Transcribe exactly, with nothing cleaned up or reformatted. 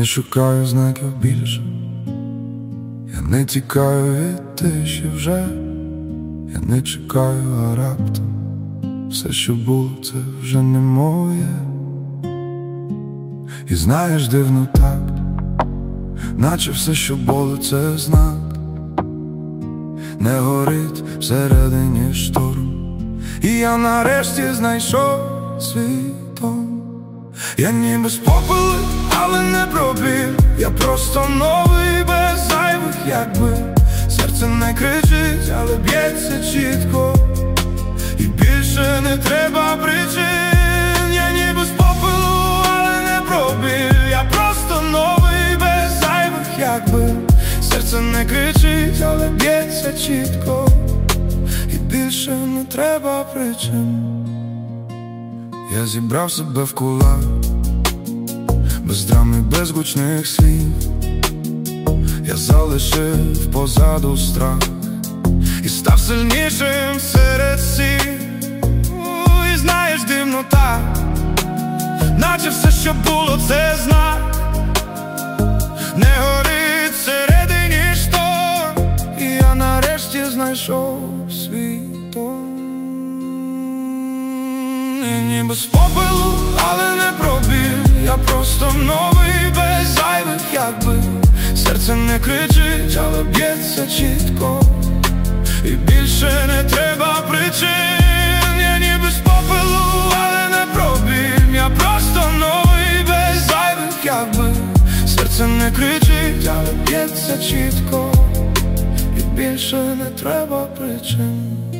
не шукаю знаків більше, я не тікаю від тиші вже, я не чекаю, а раптом все, що було, це вже не моє. І знаєш, дивно так, наче все, що було, це знак. Не горить всередині шторм, і я нарешті знайшов свій дом. Я ніби з попелу, але не пробив. Я просто новий, без зайвих якби. Серце не кричить, але б'ється чітко, і більше не треба причин. Я ніби з попелу, але не пробив. Я просто новий, без зайвих якби. Серце не кричить, але б'ється чітко, і більше не треба причин. Я зібрав себе в кулак, без драм і без гучних слів. Я залишив позаду страх і став сильнішим серед всіх. І знаєш, дивно так, наче все, що було, це знак. Не горить всередині шторм, і я нарешті знайшов свій дом. І ніби з попелу, але не пробив. Я просто новий, без зайвих якби. Серце не кричить, але б'ється чітко, і більше не треба причин. Я ніби з попелу, але не пробив. Я просто новий, без зайвих якби. Серце не кричить, але б'ється чітко, і більше не треба причин.